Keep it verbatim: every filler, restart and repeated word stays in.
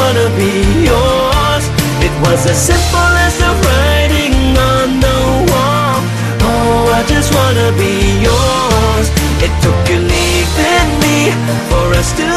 wanna be yours. It was as simple as the writing on the wall. Oh, I just wanna be yours. It took you leaving me for us to